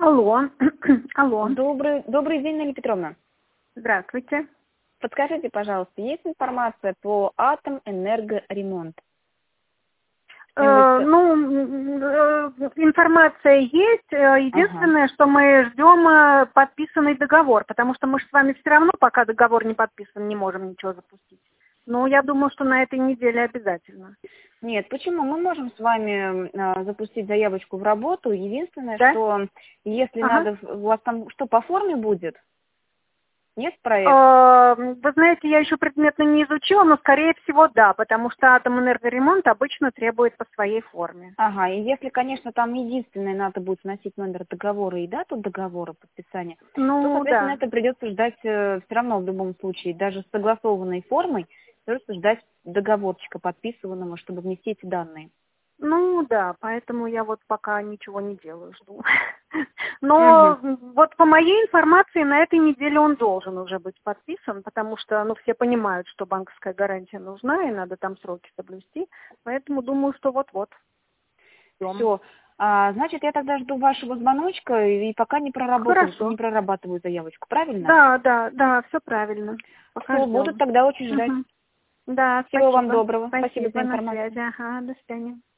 Алло. Алло. Добрый день, Нелли Петровна. Здравствуйте. Подскажите, пожалуйста, есть информация по Атомэнергоремонт? Информация есть. Единственное, что мы ждем подписанный договор, потому что мы же с вами все равно, пока договор не подписан, не можем ничего запустить. Но я думаю, что на этой неделе обязательно. Нет, почему? Мы можем с вами запустить заявочку в работу. Единственное, Да? что если надо, у вас там что по форме будет? Нет проекта? Вы знаете, я еще предметно не изучила, но скорее всего да, потому что Атомэнергоремонт обычно требует по своей форме. Ага, и если, конечно, там единственное надо будет вносить номер договора и дату договора подписания, то, соответственно, Да. это придется ждать все равно в любом случае, даже с согласованной формой, придется ждать договорчика подписанного, чтобы внести эти данные. Да, поэтому я вот пока ничего не делаю, жду. Но вот по моей информации на этой неделе он должен уже быть подписан, потому что, все понимают, что банковская гарантия нужна, и надо там сроки соблюсти. Поэтому думаю, что вот-вот. Все. Значит, я тогда жду вашего звоночка и пока не прорабатываю заявочку, правильно? Да, все правильно. Пока Все, ждем. буду тогда очень ждать. Да, Всего спасибо. вам доброго. Спасибо за Спасибо, на информацию. связи. Ага, до свидания.